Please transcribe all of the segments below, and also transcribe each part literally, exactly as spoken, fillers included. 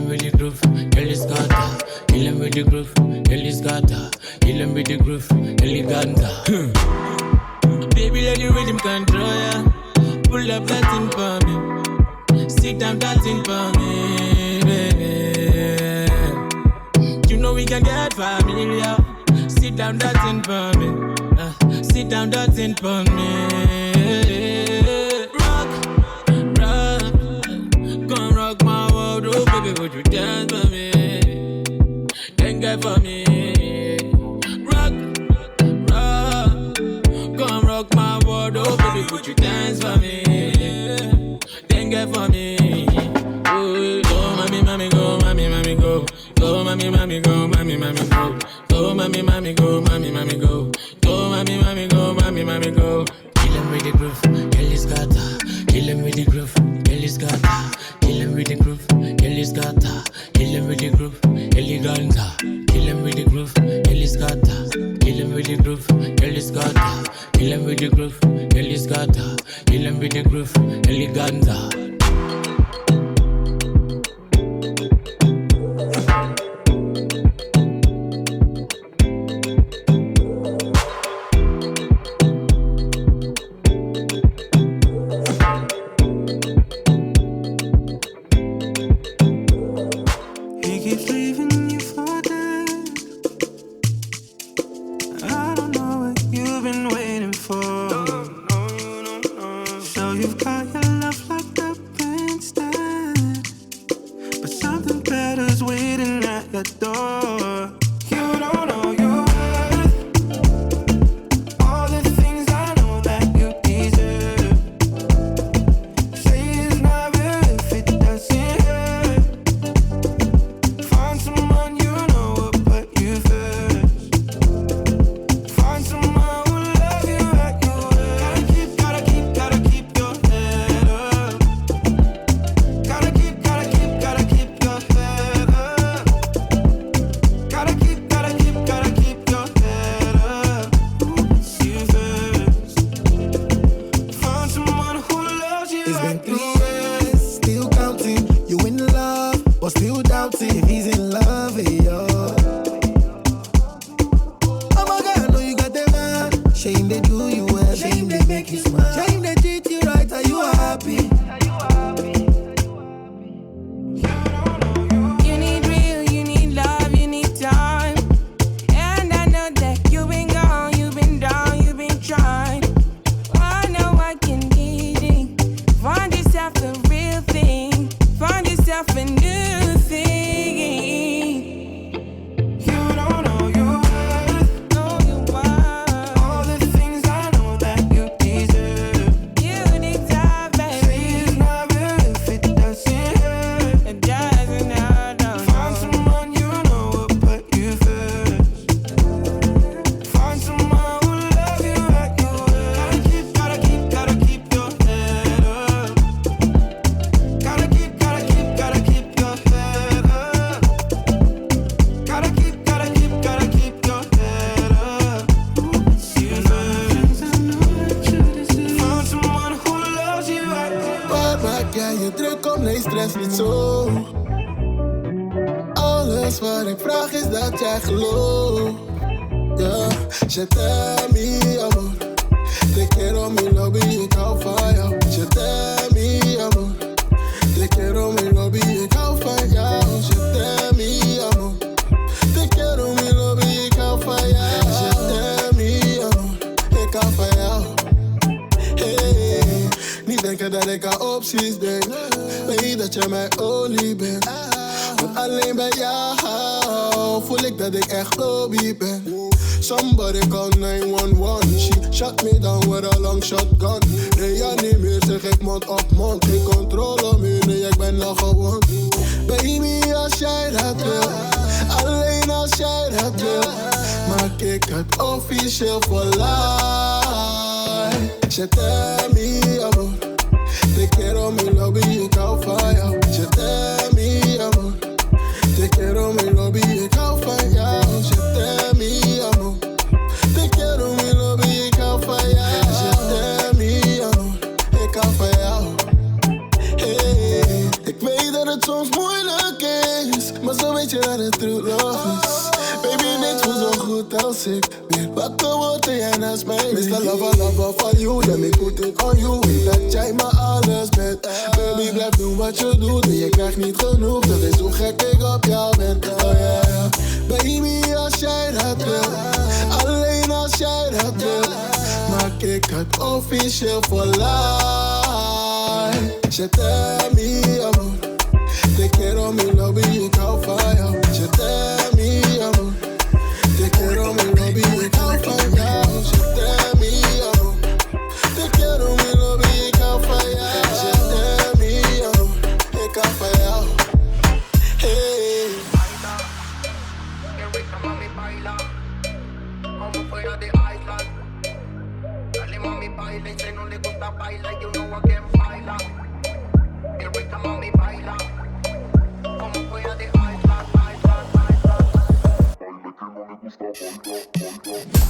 with the groove, girl is got that. Kill him with the groove, girl is got that. Kill him with the groove, girl is got that. Baby, let the rhythm control ya. Pull up that thing for me. Sit down that thing for me, baby. You know we can get familiar. Sit down that thing for me. Uh, sit down that thing for me. Rock, rock. Come rock my world, oh baby, would you dance for me? Then get for me. Rock, rock. Come rock my world, oh baby, would you dance for me? Then get for me. Oh, go, mommy, mommy, go, mommy, mommy, go. Go, mommy, mommy, go, mommy, mommy, go. Go, mommy, mommy, go, mommy, mommy, go. Go, mommy, mommy, go, mommy, mommy, go. Kill him with the groove, girl is got that. Kill him with the groove, girl is got that. Kill him with the groove, girl is got that. Kill him with the groove, girl is got that. Kill him with the groove, girl is got that. Kill him with the groove, girl is got that. Kill him with the groove, girl is got that. Kill him with the groove, girl is got that. Je t'aime, mi amor. Te quiero, mi lobby, ik hou van jou. Je t'aime, mi amor. Te quiero, mi lobby, ik hou van jou. Je t'aime, mi amor. Te quiero, mi lobby, ik hou van jou. Je t'aime, mi amor. Ik hou van jou. Hey, niet denken dat ik aan opties denk. Weet dat je mijn olie bent. Want alleen bij jou voel ik dat ik echt lobby ben. Somebody call nine one one. She shot me down with a long shotgun. Reanimeer, zeg ik mond op mond. Geen controle meer, nee ik ben nog gewond. Baby, als jij dat wil, alleen als jij dat wil, maak ik het officieel voor life. Je t'aime, mi amor. Te quiero, mi lobby, ik hou van jou. Je t'aime, mi amor. Te quiero, mi lobby, ik hou van jou. Je t'aime, mi amor. Te quiero, mi lobby, ik hou van jou. Je t'aime, mi amor. Ik hou van jou. Hey, ik weet dat het soms moeilijk is weet je dat het true love is. Baby, niks voelt zo goed als ik weer wakker word en jij naast mij. mister Lover, lover van you, let me put it on you. Weet dat jij me alles bent. Baby, blijf doen wat je doet en je krijgt niet genoeg. Dat is hoe gek ik op jou ben. Oh yeah, yeah. Baby, als jij dat wil, alleen als jij dat wil, maak ik het officieel voor life. Je t'aime, amor. Te quiero mi lobby, ik hou van jou. Je t'aime, amor. Te quiero mi lobby, ik hou van jou. Je t'aime, amor. Te quiero mi lobby, ik hou van jou. Je t'aime, amor. Ik hou van jou. Hey. Baila, qué rica mami baila, como fuera de Island. Dale mami baila, y si no le gusta baila, you know I can baila. Qué rica mami baila, como fuera de Island, Island, Island. Baile que no le gusta, baila, baila.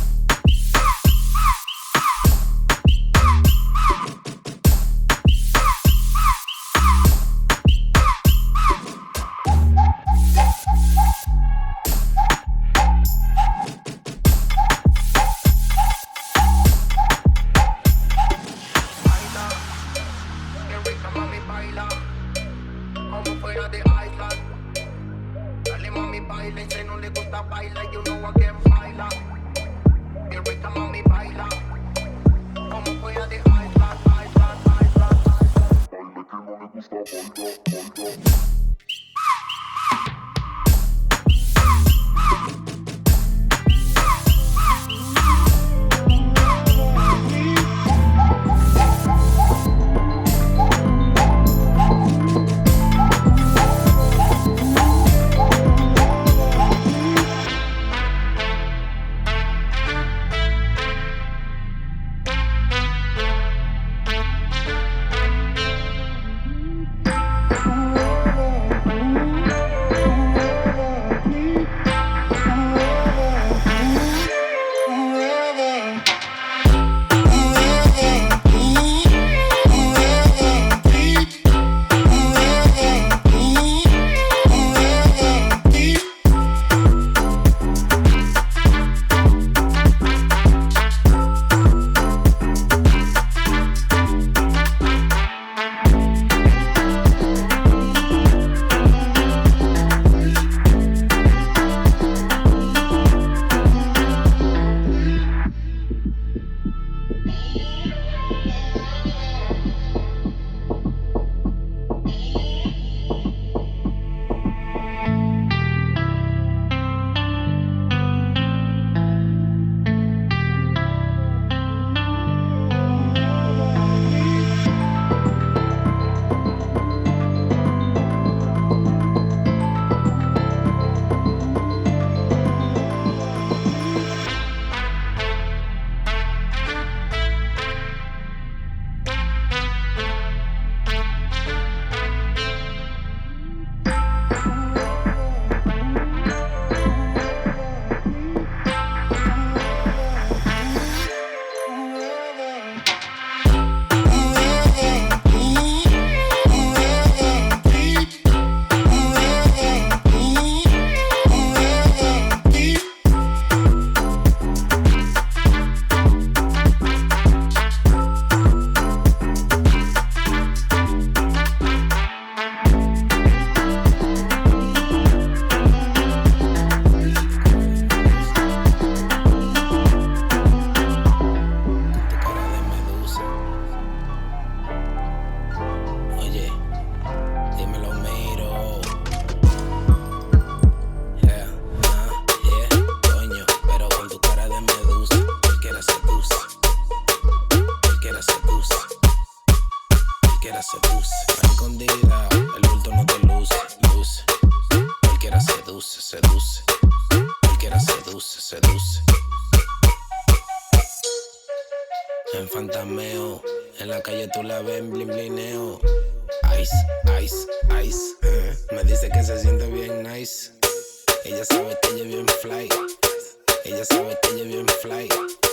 En fantameo, en la calle tú la ves en blin blineo. Ice, ice, ice. eh. Me dice que se siente bien nice. Ella sabe que ella es bien fly. Ella sabe que ella es bien fly.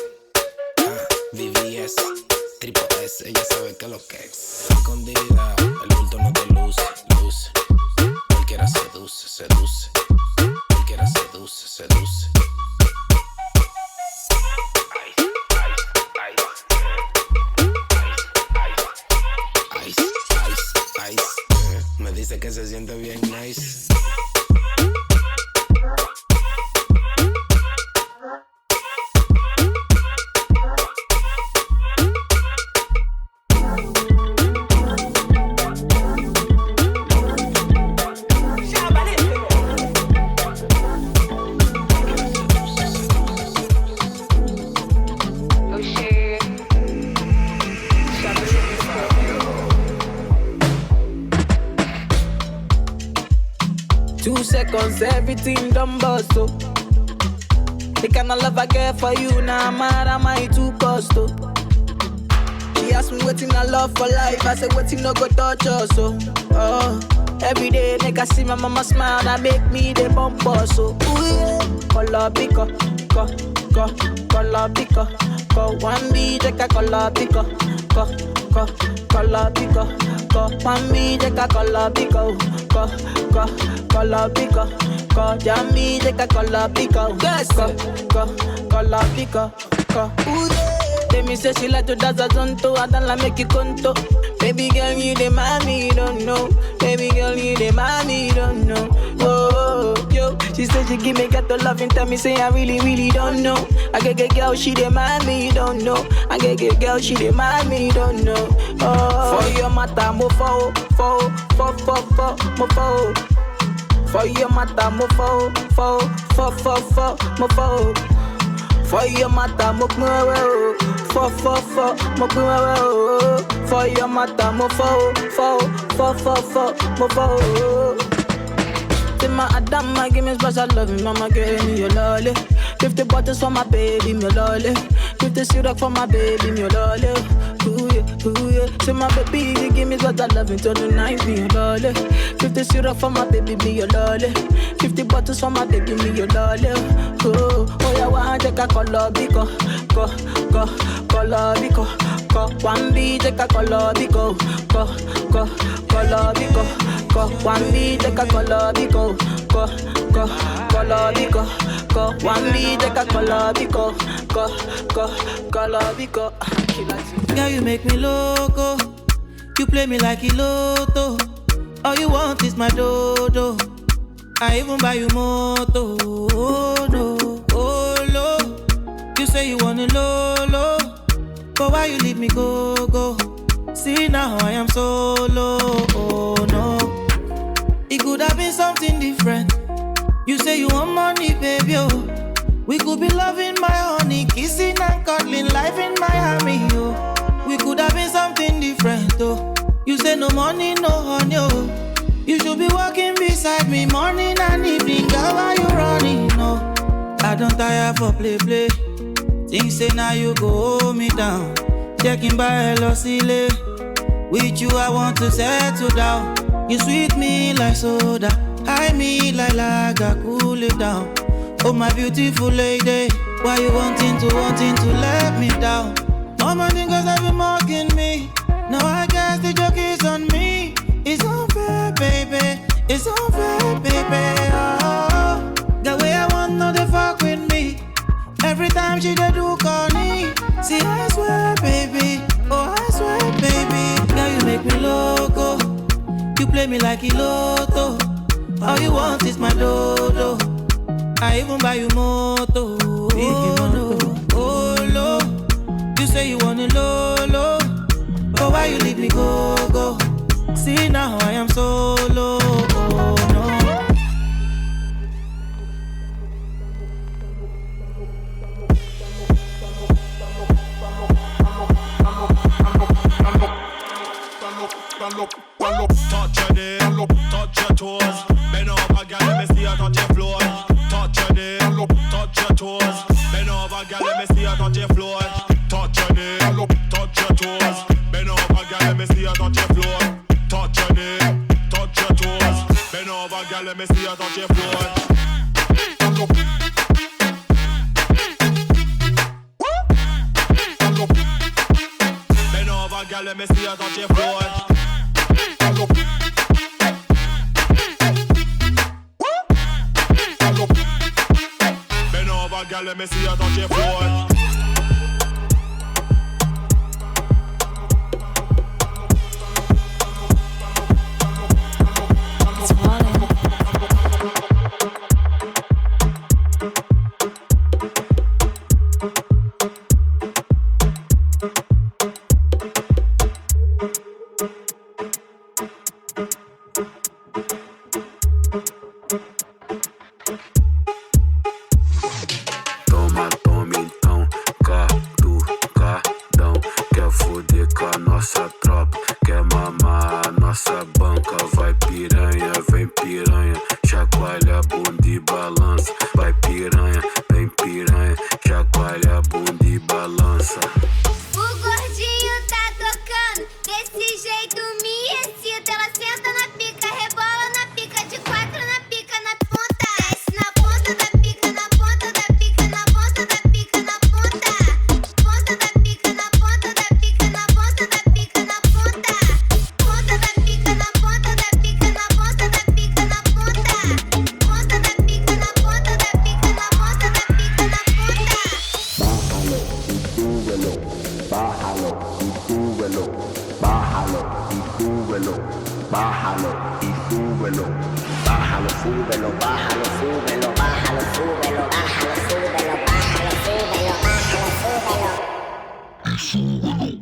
Ah, V V S, triple S. Ella sabe que lo que es. Escondida, el bulto no te luce, luce. Cualquiera seduce, seduce. Two seconds, everything done bust, oh. The kind of love I get for you, now nah, mad am I too cost, oh. She asked me waiting I love for life, I said waiting no go touch us, oh. Oh, every day nigga see my mama smile, that make me the bump us, so ooh yeah. Color pico, co, co, color pico, co. One B, take a color pico, co, co, color pico, co. One B, take a color pico, co, co, color pico, co. Jammy, take a color pico, yes, co, co, color pico, co. Ooh yeah. Tell me say she like to dance a zonto, I don't like make you conto. Baby girl, you the mommy, you don't know. Baby girl, you the mommy, you don't know. Oh, yo, she said she give me get the love and tell me say I really, really don't know. I get get girl, she the mommy, you don't know. I get get girl, she the mommy, you don't know. Oh, for your mata, mo fo, fo, fo, fo, fo, mo fo. For your mata, mo fo, fo, fo, fo, fo, mo fo. For your mata, mo kumwe, fo, fo, fo, mo kumwe. For your mata, mo fo, fo, fo, fo, fo, mo fo. Say my Adama, give me special love, mama give me your lolly. Fifty bottles for my baby, me lolly. Fifty syrup for my baby, me lolly. Ooh yeah, ooh yeah. Say my baby, you give me special love until the night, me your lolly. Fifty syrup for my baby, me your lolly. Fifty bottles for my baby, me your lolly. Oh, oh yeah, one take a color biko, go, go, color biko, go. One B take a color biko, go, go, color biko, go. One B take a color biko, go, go, color biko, go. One B take a color biko, go, go, color biko. Girl, you make me loco. You play me like Iloto. All you want is my dodo. I even buy you moto. Oh no, oh no. You say you want a lolo, but why you leave me go, go? See now I am solo. Oh no. It could have been something different. You say you want money, baby, oh. We could be loving my honey, kissing and cuddling, life in Miami, oh. We could have been something different, oh. You say no money, no honey, oh. You should be walking beside me morning and evening, girl, why you running, no? I don't tire for play, play. Things say now you go hold me down. Checking by L O C L. With you I want to settle down. You sweet me like soda, high me like lager, cool it down. Oh my beautiful lady, why you wanting to, wanting to let me down? Mama think cause I've been mocking me. Now I guess the joke is on me. It's unfair, baby. It's unfair, baby. Oh, the way I want, no, they fuck with me. Every time she dey do corny. See, I swear, baby. Oh, I swear, baby. Girl, you make me loco. You play me like Iloto. All you want is my dodo. I even buy you moto. Oh no, oh no. You say you want a lolo, but why you leave me go, go? See now I am solo. Oh no. Touch your knee, touch your toes. Bend over, girl, let me see you touch your floor. Touch your knee, touch your toes. Bend over, girl, let me see you touch your floor. Touch your knee, touch your toes. Bend over, girl, let me see you touch your floor. Touch your knee, touch your toes. Bend over, girl, let me see you touch your floor. Bend over, girl, let me see you touch your floor. Bend over, girl, let me see you touch your floor. Toma, toma então, chacoalha a bunda e balança. Vai piranha, vem piranha, chacoalha a bunda e balança. O gordinho tá tocando, desse jeito me excita. Ela senta na pica, rebola na pica, de quatro na pica, na ponta. Desce na ponta da pica, na ponta da pica, na ponta da pica, na ponta. Ponta da pica, na ponta da pica, na ponta da pica, na ponta. Ponta da pica, na ponta da pica, na ponta da pica, na ponta. Ponta da pica, na ponta da pica, na ponta da pica, na ponta. Bájalo y súbelo, bájalo y súbelo, bájalo y súbelo, bájalo, súbelo, bájalo, súbelo, bájalo, súbelo, bájalo, súbelo, bájalo, súbelo, bájalo, súbelo. Y súbelo.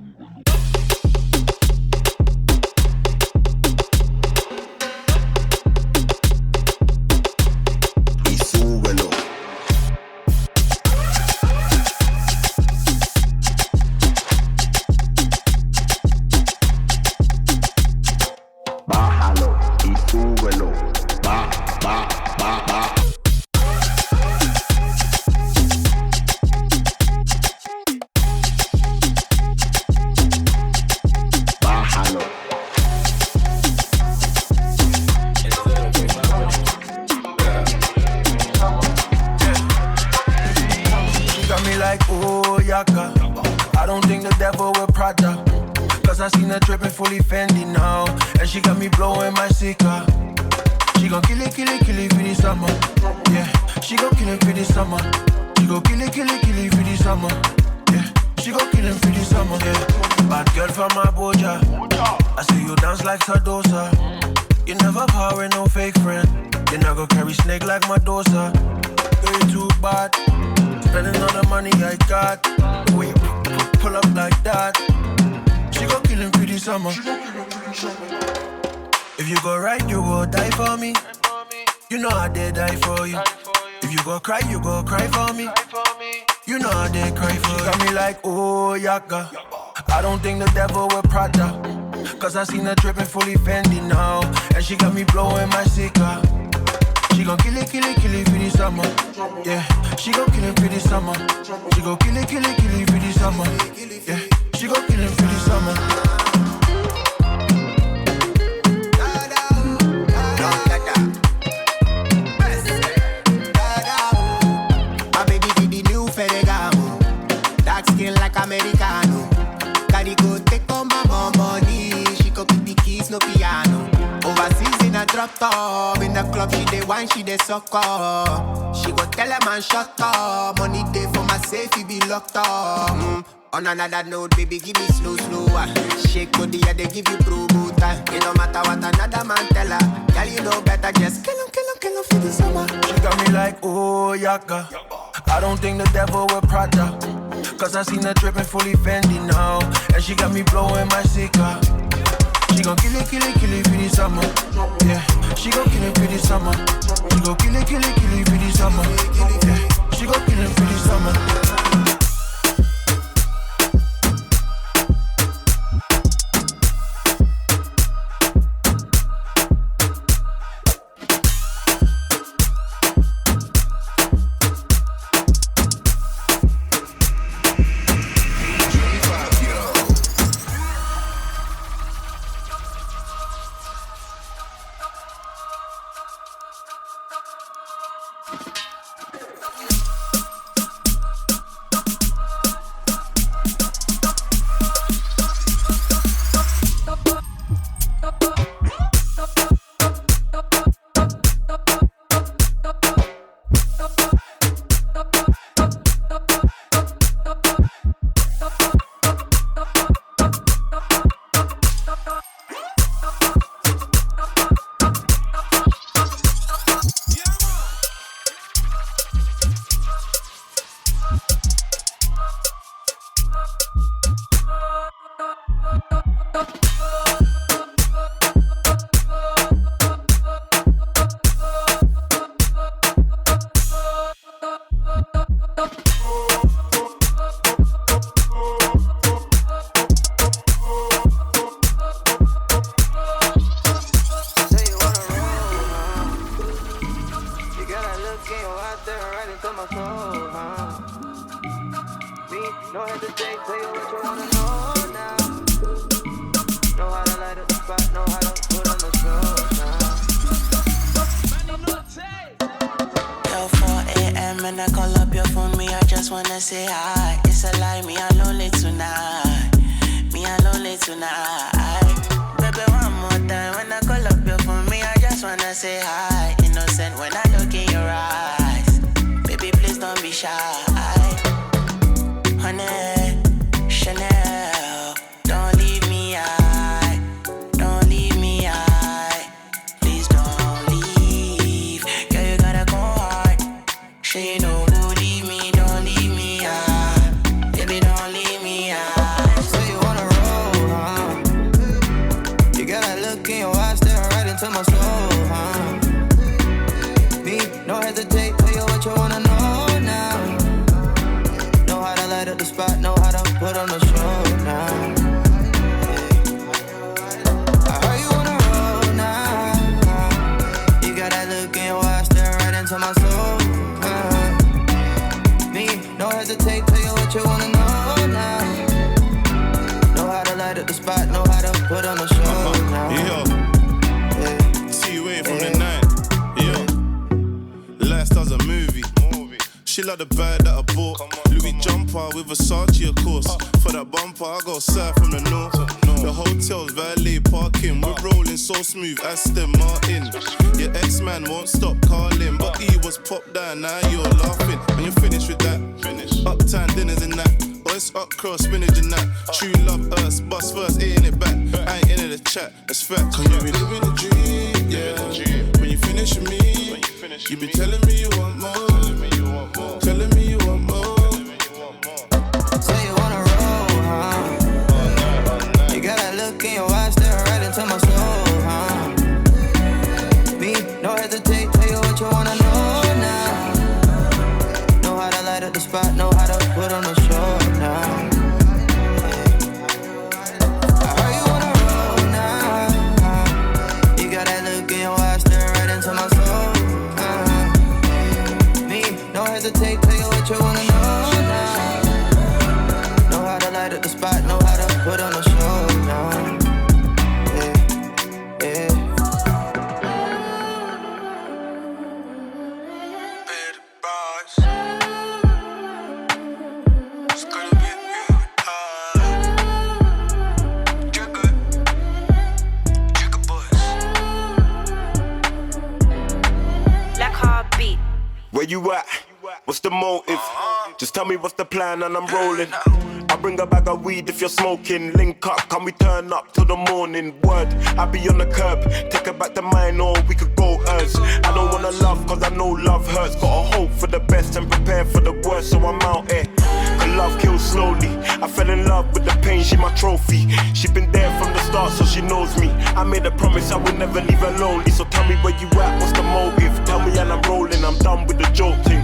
I don't think the devil will Prada, cause I seen her dripping fully Fendi now, and she got me blowing my Sika. She gon' kill it, kill it, kill it for the summer. Yeah, she gon' kill it for the summer. She gon' kill it, kill it, kill it for the summer. Yeah, she gon' kill it for the summer. Yeah, bad girl from Abuja. I see you dance like Sadosa. You never call with no fake friend. You not go carry snake like Medusa. Girl, you too bad. Spending all the money I got. We pull up like that. She gon' kill him for the summer. If you go right, you go die for me. You know I did die for you. If you go cry, you go cry for me. You know I did cry for you. She got me like, oh, yaka. I don't think the devil will Prada, cause I seen her dripping fully Fendi now, and she got me blowing my Sika. She gon' kill it, kill it, kill it for the summer. Yeah, she gon' kill it for the summer. She gon' kill it, kill it, kill it for the summer. Yeah, she gon' kill it for the summer. My baby did the new Ferragamo, dark skin like Americano. Carry go take on my mom money. She go keep the keys, no piano. Overseas in a drop top, in the club she dey wine, she dey suck up. She go tell a man shut up, money day for my safe, he be locked up. Mm. On another note, baby, give me slow, slow. Uh. Shake body, yeah, they give you promo time. It don't matter what another man tell her. Girl, you know better, just kill him, kill him, kill him for the summer. She got me like, oh, yaka. I don't think the devil will Prada, cause I seen her dripping fully Fendi now, and she got me blowing my Sika. She gon' kill it, kill it, kill it for the summer. Yeah, she gon' kill it for the summer. She gon' kill it, kill it, kill it for the summer. Yeah, she gon' kill it for the summer. look in your eyes, staring right into my soul, huh? Me, no hesitate, tell you what you wanna know now. Know how to light up the spot, know how to put on the show now. Yo, four a.m. and I call up your phone, me, I just wanna say hi. It's a lie, me, I'm lonely tonight. Me, I'm lonely tonight. Baby, one more time, when I call up your phone, me, I just wanna say hi. Innocent when I look in your eyes. Baby, please don't be shy. Honey, Chanel, don't leave me high. Don't leave me high. Please don't leave. Girl, you gotta go hard. Sure you know who leave me, don't leave me high. Baby, don't leave me high. So you wanna roll, huh? You got that look in your eyes, staring right into my soul, huh? Me, no hesitate, tell you what you wanna know now. Know how to light up the spot, know how to put on the show now. I heard you wanna roll now. You got that look in your eyes, staring right into my soul, uh-huh. Me, no hesitate, tell you what you wanna know now. Know how to light up the spot, know how to put on the show uh-huh. now. Yeah, yeah. See you waiting from yeah. the night. Yeah, lifestyle's a movie. She like the bag that I bought. Louis jumper with Versace, of course. For that bumper, I got south from the north. The hotel's valet parking. We're rolling so smooth, Aston Martin. Your ex-man won't stop calling, but he was popped down, now you're laughing. When you're finished with that, uptown dinners and that. Or it's up cross, spinach and that. True love us, bust first, ain't it back. I ain't into the chat, that's fact. Cause you be living the dream, yeah. When you finish with me, you be telling me you want more. Telling me you want more. Say you wanna roll, huh? You got that look in your eyes, staring right into my soul, huh? Me, no hesitate, tell you what you wanna know now. Know how to light up the spot, know how to put on the show now. I heard you wanna roll now. You got that look in your eyes, staring right into my soul. No hesitate, tell you what you wanna know now. Know how to light up the spot, know how to put on the show now. Yeah, yeah. Bed bars. It's gonna be you, Jigga, Jigga boys. Black Heartbeat. Where you at? What's the motive? Just tell me what's the plan and I'm rolling. I bring a bag of weed if you're smoking. Link up, can we turn up till the morning? Word, I be on the curb. Take her back to mine or we could go hers. I don't wanna love cause I know love hurts. Gotta hope for the best and prepare for the worst, so I'm out here. Cause love kills slowly. I fell in love with the pain, she my trophy. She been there from the start so she knows me. I made a promise I would never leave her lonely. So tell me where you at, what's the motive? Tell me and I'm rolling, I'm done with the joke thing.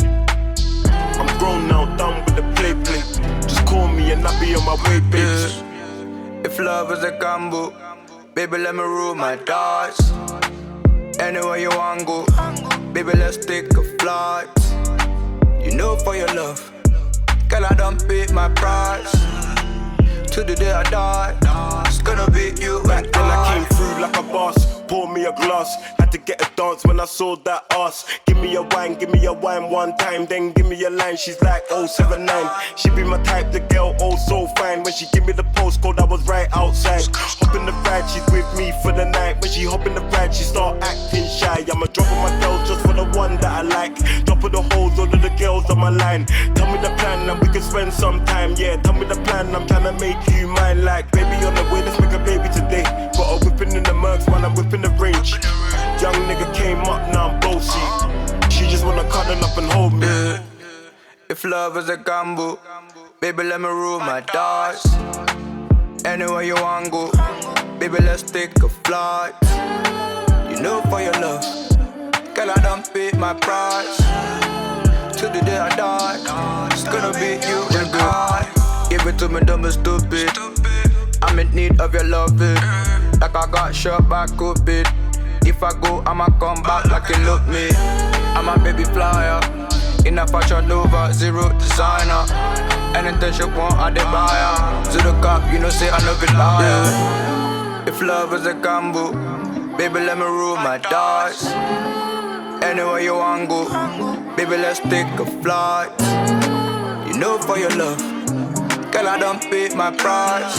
I'm grown now, done with the play play. Just call me and I'll be on my way, bitch. Yeah. If love is a gamble, baby let me rule my dice. Anywhere you want go, baby let's take a flight. You know for your love, girl I don't pay my price. Till the day I die, it's gonna be you back and then I. I came through like a boss, pour me a glass. Had to get a dance when I saw that ass. Give me a wine, give me a wine one time, then give me a line. She's like oh seven nine. She be my type, the girl oh so fine. When she give me the postcode, I was right outside. Hop in the ride, she's with me for the night. When she hop in the ride, she start acting shy. I'ma drop on my girls just for the one that I like. Drop of the hoes, all of the girls on my line. Tell me the plan and we can spend some time. Yeah, tell me the plan, I'm trying to make you mine. Like baby on the way, let's make a baby today. Got a whipping in the Mercs, man, I'm whipping the range. Young nigga came up, now I'm bossy. She just wanna cuddle up and hold me. Yeah. If love is a gamble, baby let me rule my dice. Anywhere you want go, baby let's take a flight. You know for your love, girl I don't pay my price. Till the day I die, it's gonna be you and I. Give it to me dumb and stupid. I'm in need of your loving, like I got shot by COVID. If I go, I'ma come back like you love me. I'm a baby flyer. In a fashion Nova, zero designer. Anything she want, I dey buy her. To the cop, you know say I no be liar. Yeah. If love is a gamble, baby let me rule my dice. Anywhere you want go, baby let's take a flight. You know for your love, girl I don't pay my price.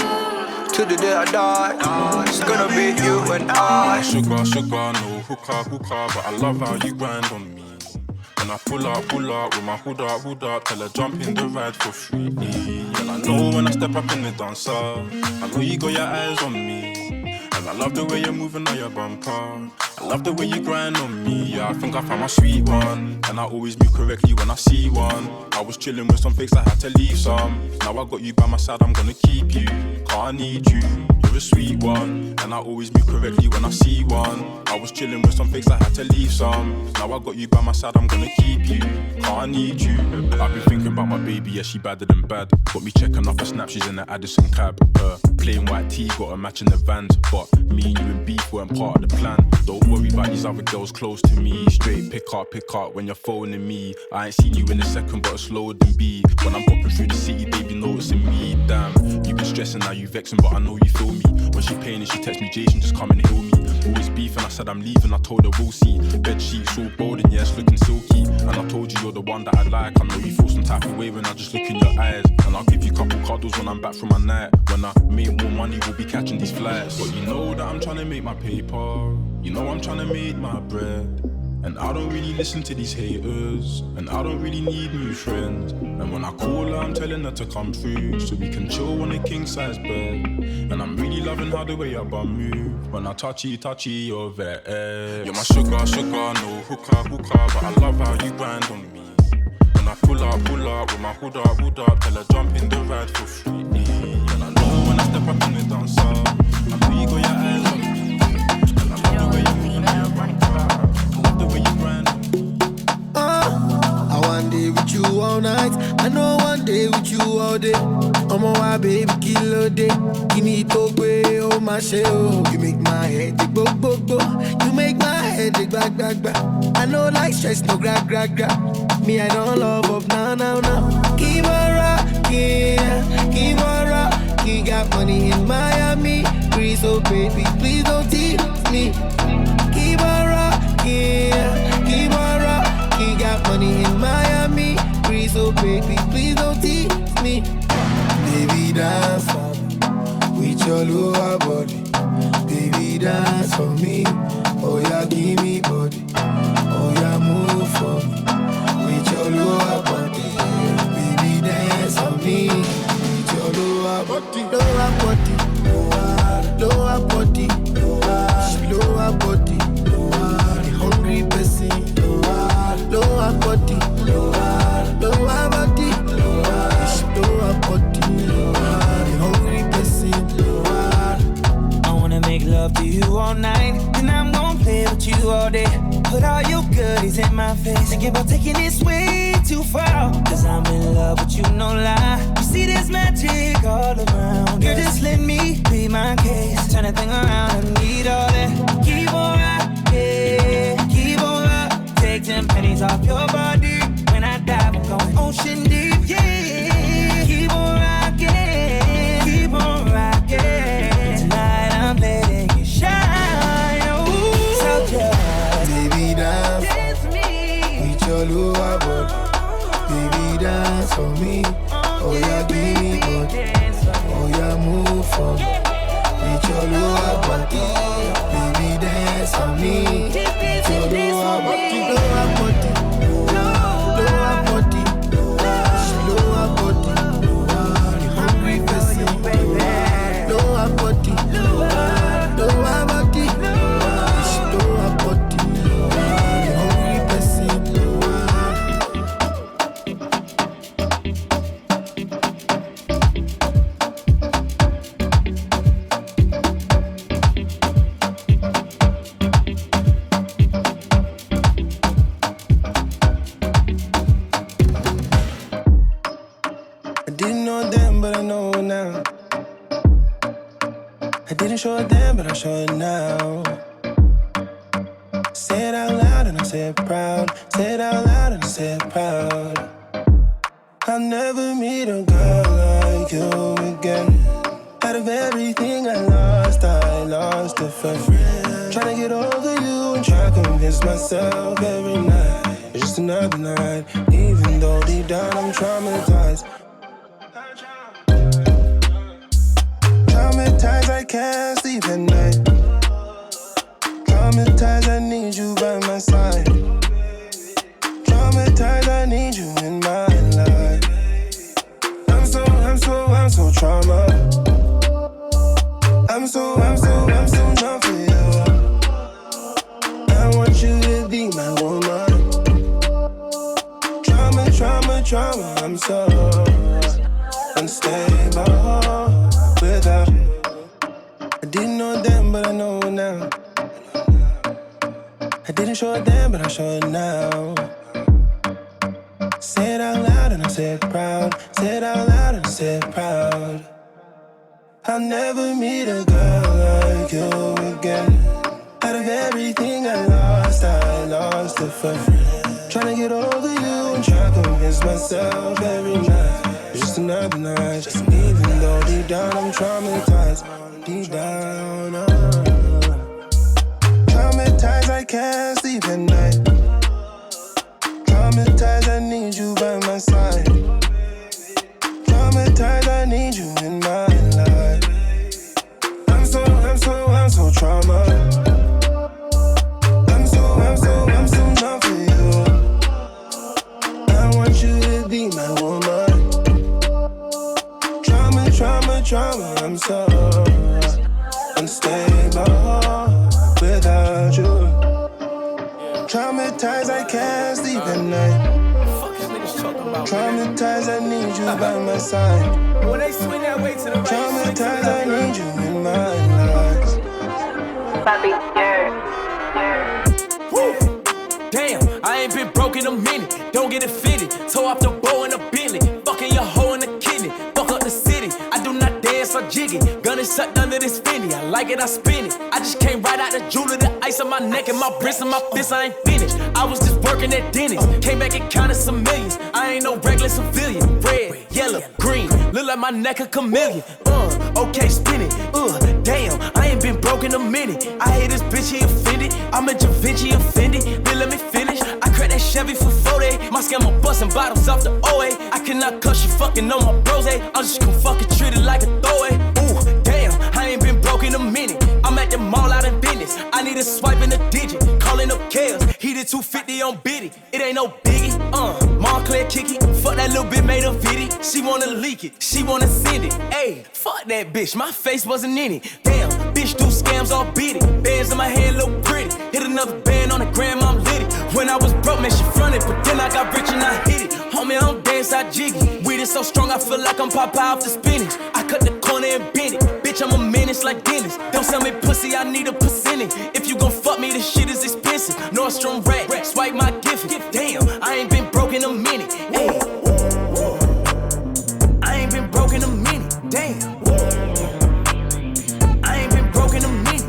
Till the day I die, it's gonna be you and I. Sugar, sugar, no hookah, hookah, but I love how you grind on me. When I pull up, pull up with my hood up, hood up, tell her jump in the ride for free. And I know when I step up in the dancer, I know you got your eyes on me. And I love the way you're moving on your bumper. I love the way you grind on me. Yeah, I think I found my sweet one. And I always move correctly when I see one. I was chilling with some fakes, I had to leave some. Now I got you by my side, I'm gonna keep you. Cause I need you. You're a sweet one. And I always move correctly when I see one. I was chilling with some fakes, I had to leave some. Now I got you by my side, I'm gonna keep you. Cause I need you. I've been thinking about my baby, yeah, she badder than bad. Got me checking off her snap, she's in the Addison cab. Uh, plain white tee, got a match in the Vans. But me and you in beef weren't part of the plan. Don't worry about these other girls close to me. Straight pick up, pick up when you're phoning me. I ain't seen you in a second, but it's slower than B. When I'm popping through the city, baby noticing me. Damn, you been stressing, now you vexing, but I know you feel me. When she paying it, she text me, Jason, just come and heal me. Always beefing, I said I'm leaving, I told her we'll see. Bed sheets all golden, yeah, it's looking silky. And I told you you're the one that I like. I know you feel some type of way when I just look in your eyes. And I'll give you a couple cuddles when I'm back from my night. When I make more money, we'll be catching these flights. But you know that I'm trying to make my paper. You know I'm trying to make my bread. And I don't really listen to these haters. And I don't really need new friends. And when I call her, I'm telling her to come through, so we can chill on a king-size bed. And I'm really loving how the way your bum move. When I touchy, touchy, you're there. You're my sugar, sugar, no hookah, hookah. But I love how you grind on me. When I pull up, pull up with my hood up, hood up, tell her jump in the ride for free. And I know when I step up in the dancer, I know you got your eyes on me. And I love the way you move, I love the way you grind. Uh, I one day with you all night, I know one day with you all day. I'm a wild baby, kill a day. You need to go, oh my shell. You make my head dig bo bo bo. You make my head dig back back back. I know like stress, no gra gra gra. Me, I don't love up now now now. Keep on rocking, keep on rocking. Got money in Miami, please oh baby, please don't tease me. Keep on rocking, keep on rocking. Got money in Miami, please oh baby, please don't tease me. Baby, dance for me with your lower body. Baby, dance for me. Oh yeah, give me body. Oh yeah, move for me with your lower body. Baby, dance for me with your lower body. Lower body, lower, lower body, lower, lower body, lower. The hungry person, lower, lower body, lower, lower body, lower, lower body. Make love to you all night, and I'm gon' play with you all day. Put all your goodies in my face. Thinking about taking this way too far, cause I'm in love with you, no lie. You see this magic all around. Girl, just let me be my case. Turn that thing around, I need all that. Keep on rockin', keep on rockin'. Take ten pennies off your body. When I dive, I'm going ocean deep, yeah. Keep on rockin', keep on rockin'. I'm letting you shine, ooh, so just baby, dance for me with your lower body. Baby, dance for me. Oh yeah, give me body. Oh yeah, move for me with your lower body. Baby, dance for me with your lower body. Lower body, lower body, lower body. The hungry person, lower body. Show it then, but I show it now. Say it out loud and I say said proud. Say it out loud and I said proud. I'll never meet a girl like you again. Out of everything I lost, I lost a friend. Trying to get over you and try to convince myself every night it's just another night, even though deep down I'm traumatized. Traumatized, I can't sleep at night. Traumatized, I need you by my side. Traumatized, I need you in my life. I'm so, I'm so, I'm so trauma. I'm so, I'm so, I'm so down for you. I want you to be my woman. Trauma, trauma, trauma. I'm so unstable without you. I didn't know then, but I know now. I didn't show it then, but I show it now. Say it out loud and I said proud. Say it out loud and I said proud. I'll never meet a girl like you again. Out of everything I lost, I lost a friend. Trying to get over you and try to convince myself every night it's just another night, even though deep down I'm traumatized. Deep down, oh. Traumatized, I can't sleep at night. Traumatized, I need you by my side. Traumatized, I need you in my life. I'm so, I'm so, I'm so trauma. I'm so, I'm so, I'm so down for you. I want you to be my woman. Trauma, trauma, trauma. I'm so unstable without you. Traumatized, I can't sleep at night. Traumatized, I need you by my side. When they swing that way to the right, traumatized, I need you in my life. Bobby, yeah, yeah. Woo! Damn, I ain't been broke in a minute. Don't get it fitted. Toe off the bow in a Bentley. Fucking your hoe in the kidney. Fuck up the city. I do not dance or jiggy. Gun is sucked under this Fendi. I like it, I spin it. I just came right out the jeweler. The ice on my neck and my wrist and my fist. I ain't finished. I was just working at Dennis. Came back and counted some millions. I ain't no regular civilian. Red, yellow, green. Look like my neck a chameleon. Uh, okay, spin it. Uh, damn, I ain't been broke in a minute. I hate this bitch, he offended. I'm a Da Vinci offended. Then let me finish. I cracked that Chevy for forty. My scammer busting bottles off the O A. I cannot cuss you fucking on my bros. I'm just gonna fucking treat it like a throwaway. Ooh, damn, I ain't been broke in a minute. I'm at the mall out of business. I need a swipe in a digit. Calling up Kales. He did two fifty on Biddy. It ain't no biggie. Uh, Montclair kick it. Fuck that little bit made a viddy. She wanna leak it. She wanna send it. Ayy, fuck that bitch. My face wasn't in it. Damn, bitch do scams all beat it. Bands in my hand look pretty. Hit another band on the gram, I'm lit it. When I was broke, man, she fronted. But then I got rich and I hit it. Homie, I don't dance, I jiggy. Weed is so strong, I feel like I'm Popeye off the spinach. I cut the corner and bend it. Bitch, I'm a menace like Dennis. Don't sell me pussy, I need a percentage. If you gon' fuck me, this shit is expensive. Nordstrom rack, swipe my gift. Damn, I ain't been broke in a minute. Hey, I ain't been broke in a minute. Damn, I ain't been broke in a minute.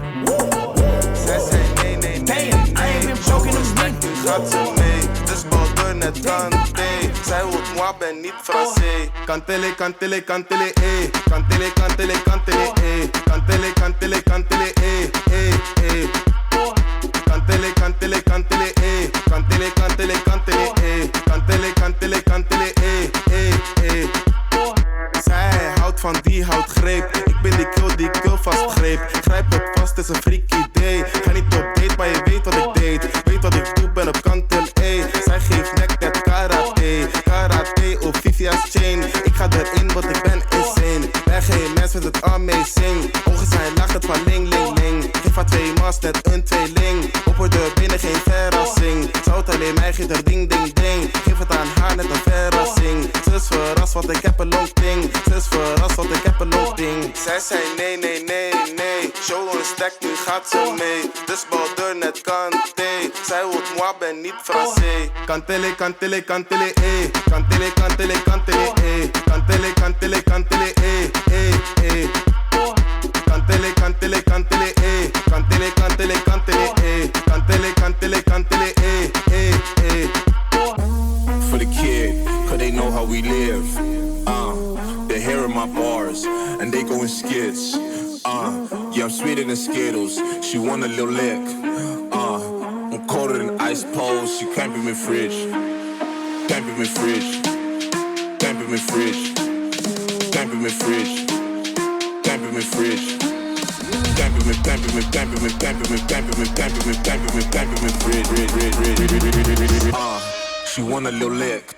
Damn, I ain't been broke in a minute. Dus balde net kante. Zij hoort moi, ben niet Francais. Kantele, kantele, kantele, eh. Kantele, kantele, kantele, eh. Kantele, kantele, kantele, eh, eh, eh. Kantele, kantele, kantele, eh. Kantele, kantele, kantele, eh. Kantele, kantele, kantele, eh, eh, eh. Zij houdt van die houtgreep. Ik ben die kill die kill vastgreep. Grijp het vast, is een freak idee. Ga niet op date, maar je weet wat ik deed. Weet wat ik doe, ben op kantel, eh. Zij geeft nek net karate. Karate of Vivia's chain. Ik ga erin, want ik ben insane. Ben geen mens met het amazing. Ogen zijn laag, het van ling ling ling. Geef haar twee mas, net een tweeling. Op de binnen geen verrassing. Zout alleen mij, geeft er ding ding ding. Geef het aan haar, net een verrassing. Ze is verrast, want ik heb een long ding. Ze is verrast, want ik heb een long ding. Zij zei nee, nee, nee, nee. Show een stek, nu gaat ze mee. Dus balder net kante. Zij hoort moi, ben niet Francais. Kantele, kantele, kantele, eh. Kantele, kantele, kantele, eh. Kantele, kantele, kantele, eh, eh, eh. Kantele, kantele, kantele, eh. Kantele, kantele, kantele, eh. Kantele, kantele, kantele, eh, eh. how we live. Uh, they're hearing my bars, and they go in skits. Uh, yeah, I'm sweeter than Skittles. She want a little lick. Uh, I'm colder than ice poles. She can't be my fridge. Can't be my fridge. Can't be my fridge. Can't be my fridge. Can't be my fridge. Can't be my, can't be my, can't be my, can't be my, can't be my, can't be my, can't be my, can't be my fridge. Uh, she want a little lick.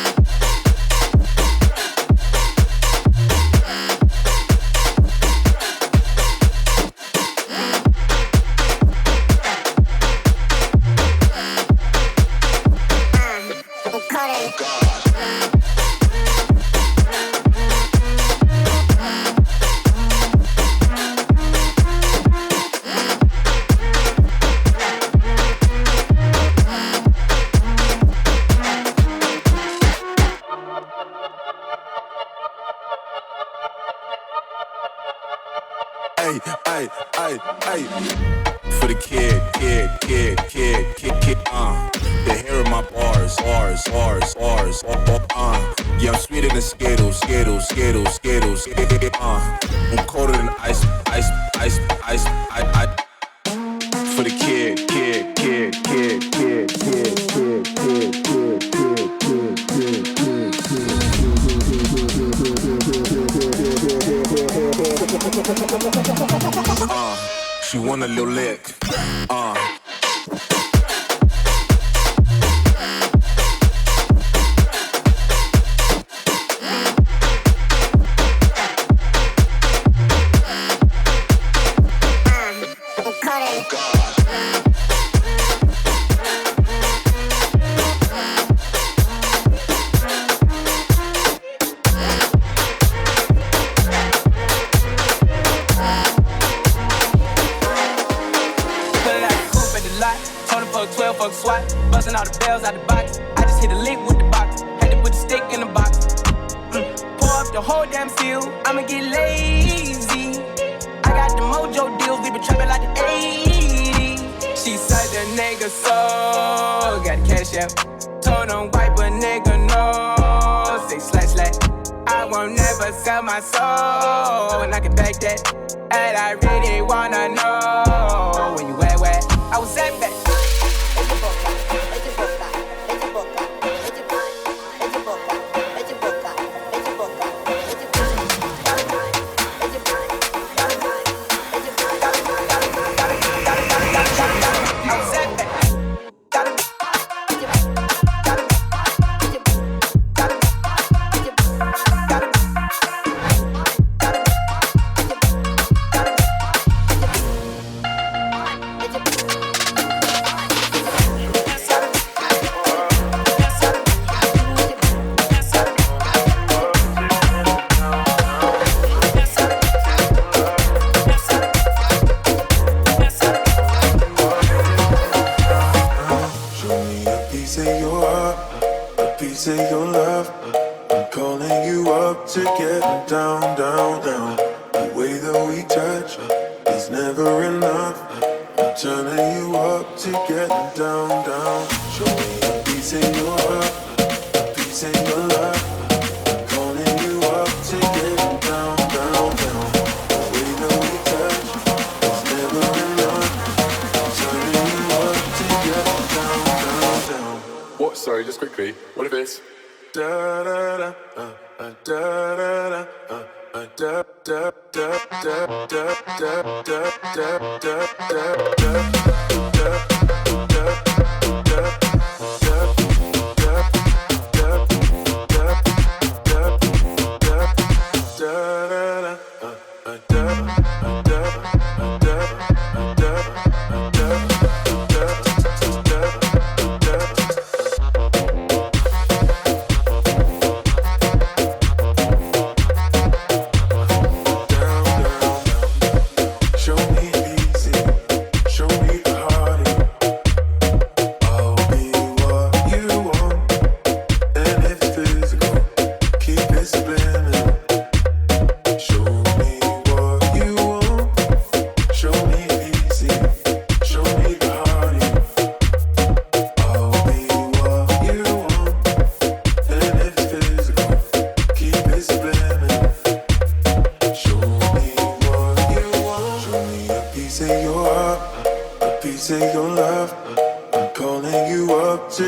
Ay, ay, ay. For the kid, kid, kid, kid, kid, kid, uh. They're hearing my bars, bars, bars, bars, uh. Yeah, I'm sweeter than Skittles, Skittles, Skittles, Skittles, uh. I'm colder than ice, ice, ice, ice, I, I. For the kid, kid, kid, kid, kid, kid, kid, kid, kid, kid, kid, kid. Uh, she want a little lick. Uh. Busting all the bells out the box. I just hit a lick with the box. Had to put the stick in the box. Mm. Pour up the whole damn seal. I'ma get lazy. I got the mojo deals. We been trapping like the eighties. She said the nigga so got the cash out. Told him wipe a nigga no. Say slash slash. I won't never sell my soul. And I can back that. And I really wanna know when you at where I was at back. Sorry, just quickly. What if it's da da da uh, uh, da da da uh, uh, da da da da da da da da da da Show me easy, show me the heartache. I'll be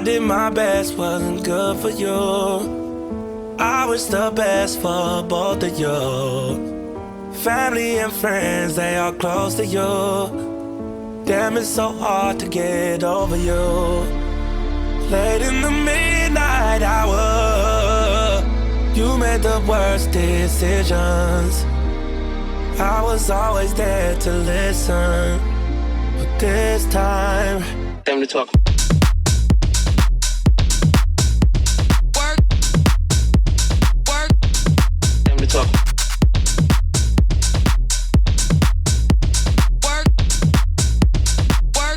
I did my best, wasn't good for you. I wish the best for both of you. Family and friends, they are close to you. Damn, it's so hard to get over you. Late in the midnight hour, you made the worst decisions. I was always there to listen, but this time, time to talk. Work, work, time to talk. Work, work.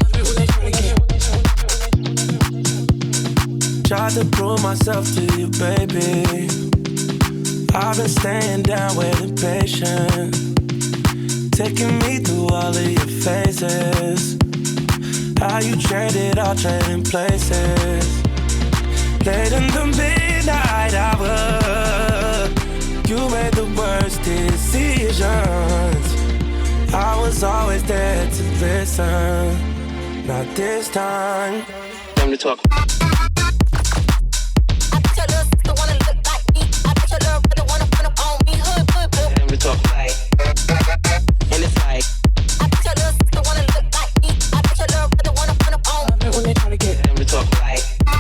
Tried to prove myself to you, baby. I've been staying down, waiting patient, taking me through all of your phases. How you traded all trading places. Late in the midnight hour, you made the worst decisions. I was always there to listen. Not this time. Time to talk. Talk like, and it's like, I bet your little sister wanna look like me. I bet your little brother wanna put up on me. When they try to get them to talk like,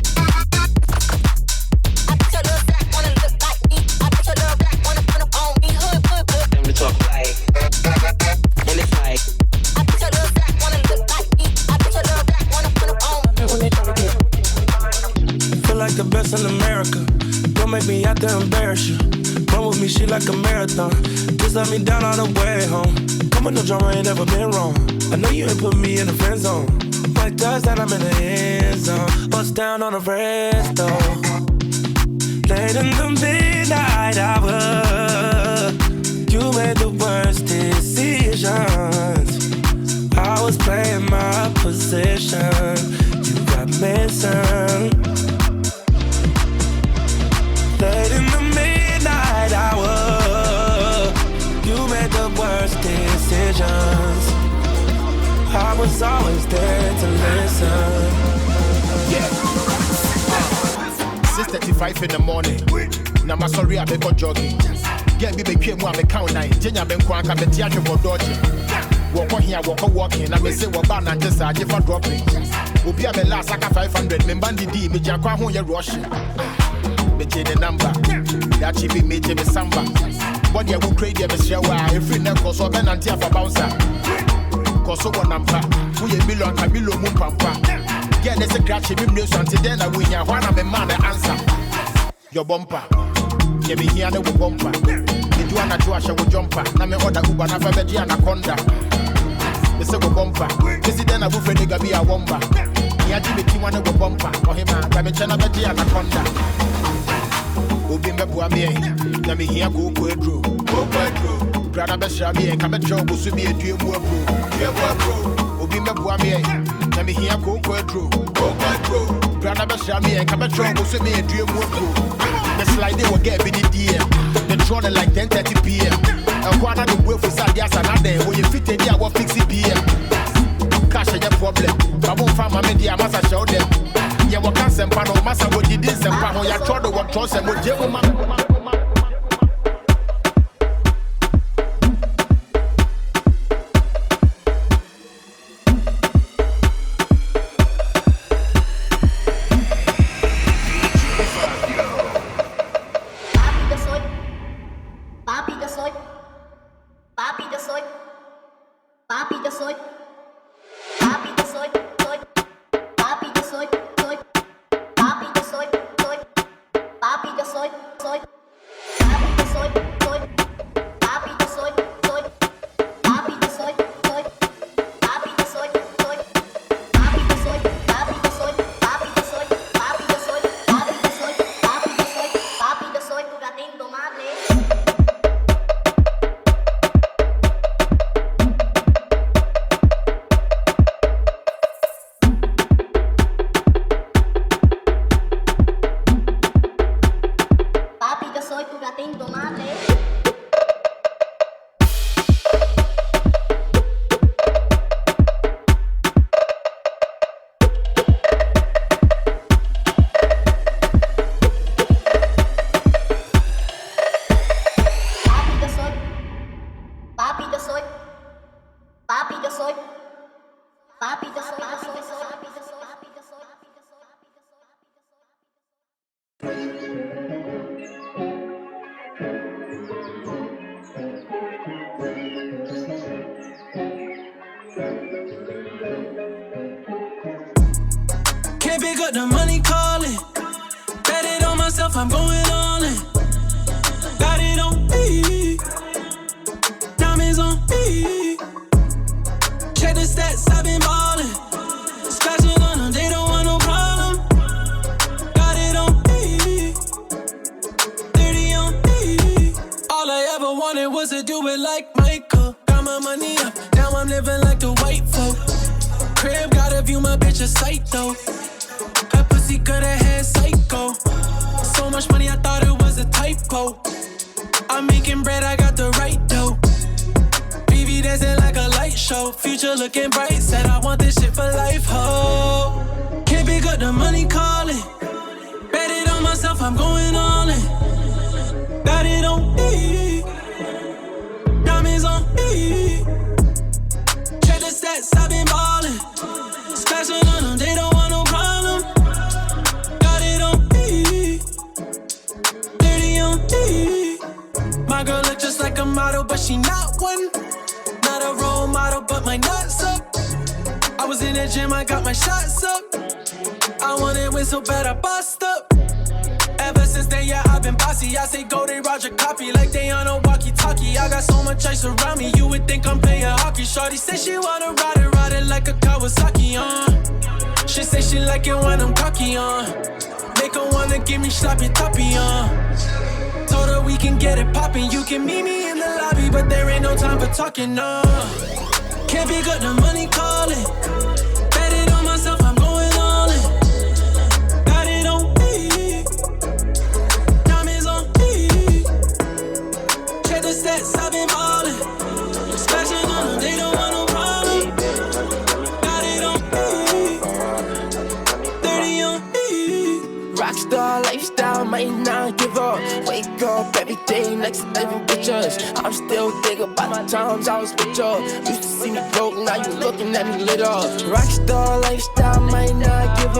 I bet your little sack wanna look like me. I bet your little black wanna put up on me. Hood, hood, hood. Them to talk like, and it's like, I bet your little sack wanna look like me. I bet your little black wanna put up on me. When they try to get, I feel like the best in America. Don't make me out there embarrass you. Run with me, she like a marathon. Just let me down on the way home. Come with no drama, ain't never been wrong. I know you ain't put me in the friend zone. Like touchdown, I'm in the end zone. Bust down on the rest though. Late in the midnight hour, you made the worst decisions. I was playing my position. You got missing. Late in the midnight hour, you made the worst decisions. I was always there to listen. Yeah. six thirty-five in the morning. Now my sorry I be go jogging. Get me be came one me count nine. Jenya ben kwa ka be tiaje for dodging. Walk here, walk walking. I me say what ban and just I for dropping. Obi a me last like five hundred. Me bandi di me jakwa ho ye rush. Me change the number. That she be me change me samba. What you will create me share wa. Every neck cause so ben anti for bouncer. Cause so one number. Who ye million ka million mum pampa. Get this a crash me news until then I win ya. One of me man answer. Your bumper. Yeah me here no bumper. Me do ana do a show jumper. Na me order Uber na fa be anaconda. Me say go bumper. This then I will friend nigga be a womba. Yeah Jimmy T one go bumper. Oh him a me chana be anaconda. Obi mbebua me na me hia go kwedro go kwedro brada be sha me ka me tro go so be edue mu apro e mu apro obi mbebua me na me hia go kwedro go kwedro brada be sha me ka me tro go so be edue mu apro the slide they will get be the D M the drone like ten thirty p m and kwana the way for sadia sanade when you fit dey our fix it p m cash a problem babo farm me dia masa show them. Yeah, what can some panel massa what did this and panel ya try to what toss and what jemo man. Papi yo soy, papi yo soy, papi yo soy, papi yo soy, soy, papi yo soy, soy, papi yo soy, soy, papi yo soy, soy. Can't pick up the money calling. Bet it on myself, I'm going all in. Got it on me. Diamonds on me. Check the stats, I've been ballin'. Splashing on them, they don't want no problem. Got it on me. thirty on me. All I ever wanted was to do it like Michael. Got my money up, now I'm living like the white folk. Crib, gotta view my bitch a sight though. Her pussy coulda had psycho. So much money, I thought it was a typo. I'm making bread, I got the right dough. B B dancing like a light show. Future looking bright, said I want this shit for life, ho. Can't pick up the money calling. Bet it on myself, I'm going all in. Got it on me. Diamonds on me. Check the stats, I've been ballin'. Splashing on them, they don't want no problem. Got it on me. thirty on me. My girl look just like a model, but she not one. Not a role model, but my nuts up. I was in the gym, I got my shots up. I wanna win so bad, I bust up. Ever since then, yeah, I've been bossy. I say go, they Roger copy like they on a walkie-talkie. I got so much ice around me, you would think I'm playing hockey. Shorty say she wanna ride it, ride it like a Kawasaki, uh. She say she like it when I'm cocky, uh. Make her wanna give me sloppy toppy, uh. Told her we can get it poppin'. You can meet me in the lobby, but there ain't no time for talking, no. Can't pick up the money calling. Bet it on myself, I'm going all in. Got it on me. Diamonds on me. Check the stats, I've been ballin'. Splashing on them, they don't want no problem. Got it on me. thirty on me. Rockstar lifestyle, might not give up. Wake up every day next to different pictures. I'm still thinking about the times I was with you. Used to see me broke, now you looking at me lit up. Rockstar lifestyle, might not give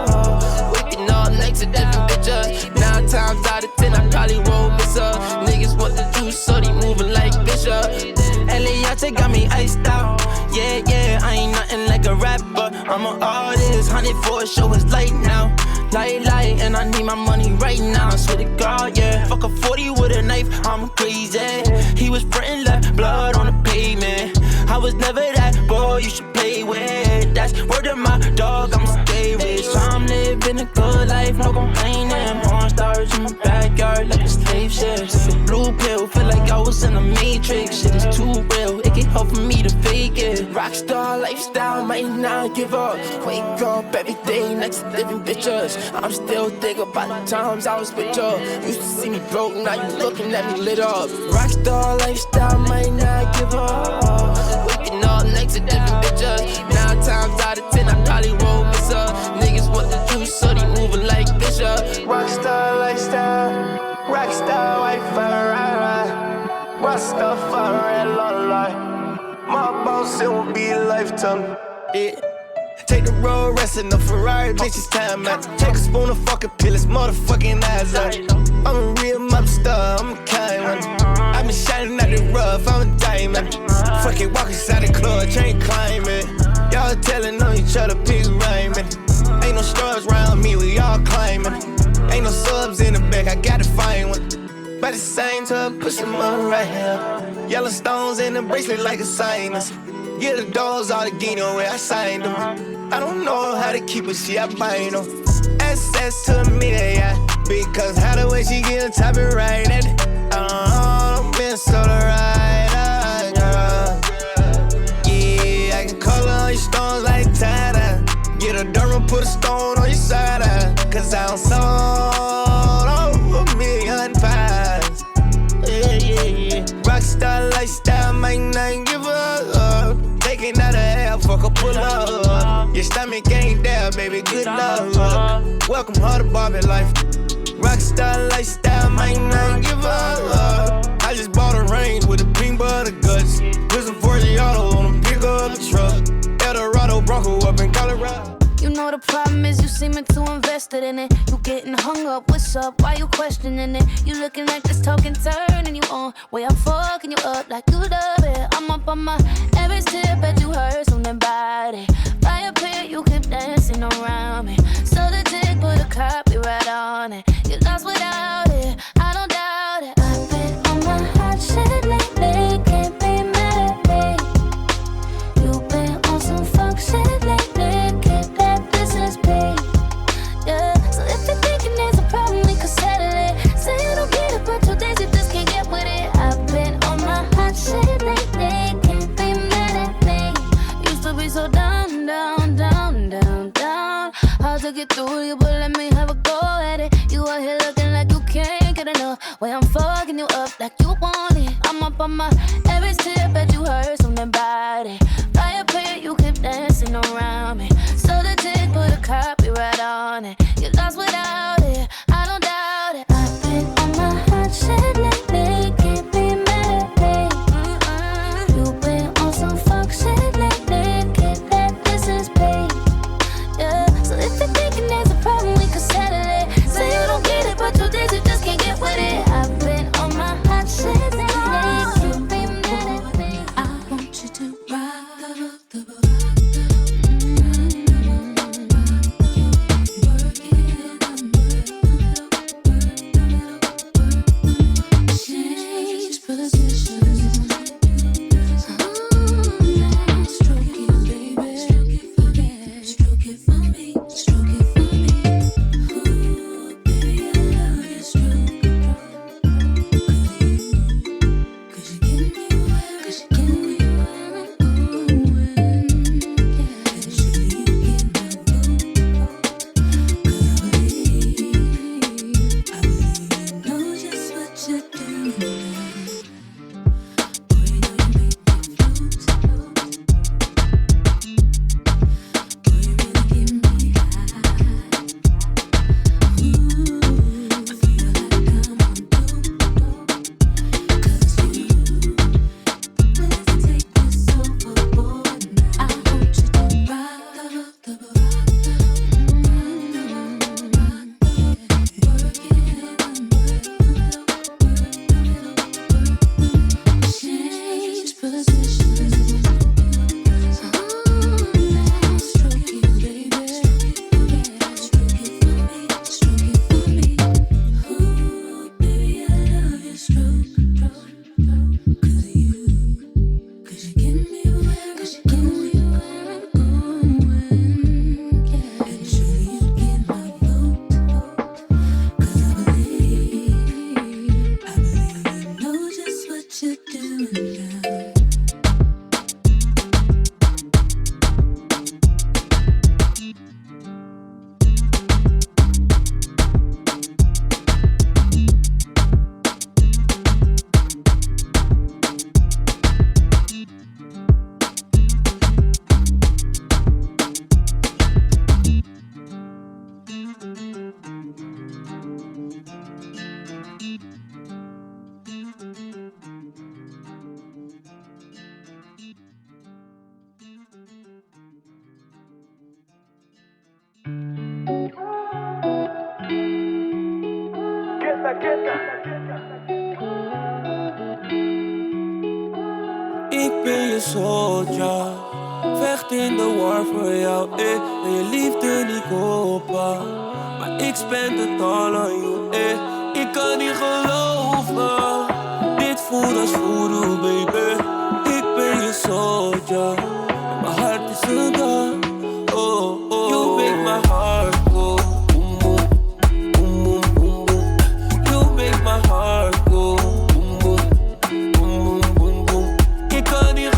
up. Waking up next to different pictures. Nine times out of ten, I probably won't miss her. Niggas want the juice, so they moving like Bishop. Eliante got me iced out. Yeah, yeah, I ain't nothing like a rapper. I'm an artist, hundred for a show, it's light now. Light, light, and I need my money right now. I swear to God, yeah. Fuck a forty with a knife, I'm crazy. He was frontin' left blood on the pavement. I was never that boy you should play with. That's word of my dog, I'm stay rich. I'm living a good life, no complaining. Porn stars in my backyard like a slave ship. It's a blue pill, feel like I was in the Matrix. Shit is too real, it get hard for me to fake it. Rockstar lifestyle, might not give up. Wake up every day next to different bitches. I'm still thinking about the times I was with you. Used to see me broke, now you looking at me lit up. Rockstar lifestyle, might not give up. Waking up next to different bitches. Nine times out of ten, I probably won't miss her. Niggas want the juice, so they moving like Bishop. Rockstar lifestyle, rockstar wife, right, right. Rockstar for red light. My boss, it will be a lifetime. Yeah. Take the road, rest in the Ferrari, bitch, it's time out. Take a spoon of fucking pill, it's motherfucking eyes out. I'm a real mob star, I'm a kind one. I been shining out the rough, I'm a diamond. Fucking walk inside the club, chain climbing. Y'all telling on each other, pick rhyming. Ain't no stars around me, we all climbing. Ain't no subs in the back, I gotta find one. By the same time, push them on right here. Yellow stones in the bracelet like a sinus. Yeah, the dogs all the Guino where I signed them. I don't know how to keep it, she I bind them. Access to the media, yeah. Because how the way she get top it right at it. I don't been so the right, girl. Yeah, I can color on your stones like tie-dye. Get a derma, put a stone on your side, cause I don't sold over a million pies. Yeah, yeah, yeah. Rockstar lifestyle, might not give up. Taking out a half, fuck a pull up. Your stomach ain't there, baby, good luck. Welcome her to Barbie life. Rockstar lifestyle, might not give up. I just bought a Range with a pink butter guts. Put some Forgiato on them, pick up the truck. Eldorado Bronco up in Colorado. You know the problem is you seeming too invested in it. You getting hung up, what's up? Why you questioning it? You looking like this talking turn and you on. Way I'm fucking you up like you love it. I'm up on my every step, bet you heard something about it. By a pair, you keep dancing around me. So the dick put a copyright on it. You lost without it, I don't doubt it. I've been on my hot shit lately, can't be mad at me. You've been on some fuck shit lately, can't let business be. Yeah, so if you're thinking there's a problem, we could settle it. Say you don't get it, but two days you just can't get with it. I've been on my hot shit lately, can't be mad at me. Used to be so down, down, down, down, down. Hard to get through you, but let me have a go at it. You out here looking like you can't get enough. Way I'm fucking you up like you want it. I'm up on my every step, bet you heard something about it. By a pair, you keep dancing around me. So the dick put a copyright on it. You lost without it, I don't doubt it. I've been on my hot shit lately, can't be mad at me. Mm-mm. You've been on some fuck shit lately, can't let business be. Yeah, so if you're thinking there's a problem, we could settle it. Say you don't get it, but two days you just can't get with it. I've been on my hot shit lately, can't be mad at me. I want you to rock the boat. Ik ben je soldier, vecht in de war voor jou, eh. En je liefde niet kopen, maar ik spend het all on you, eh. Ik kan niet geloven, dit voelt als voodoo, baby. Ik ben je soldier, en mijn hart is een gun. Oh, oh, you make my heart go boom, boom, boom, boom, boom, boom. You make my heart go boom, boom, boom, boom, boom, boom. Ik kan niet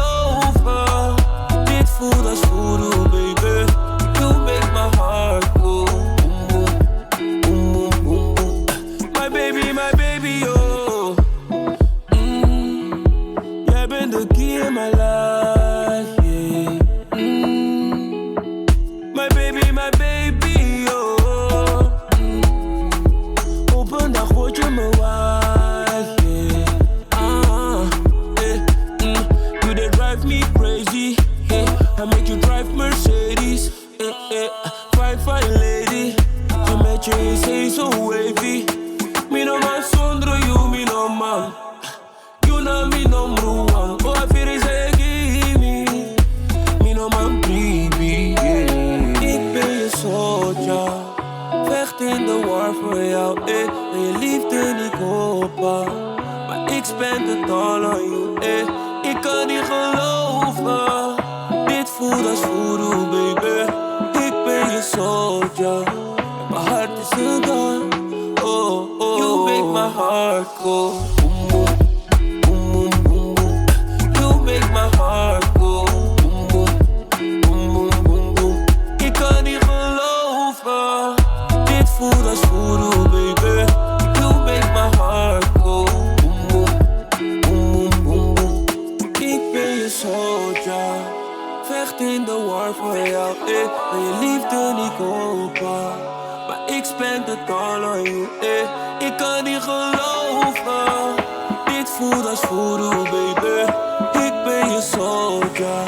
geloven, dit voelt als voodoo, baby. You make my heart go boom, boom, boom, boom, boom, boom. My baby, my baby, oh. Mm. Jij bent de key in my life. spend it all on you, eh. Ik kan niet geloven. Dit voelt als voodoo, baby. Ik ben je soldier. En mijn hart is een gun. Oh, oh, you make my heart go. Boom, boom, boom, boom, boom, boom. You make my heart go. Boom, boom, boom, boom, boom, boom. Ik kan niet geloven. Dit voelt als voodoo, baby. You make my heart go. Boom, boom, boom, boom, boom, boom. Ik ben je soldier. Vecht in de war voor jou, eh. Wil je liefde niet kopen. Maar ik spend het all on you, eh. Ik kan niet geloven. Dit voelt als voodoo, baby. Ik ben je soldier.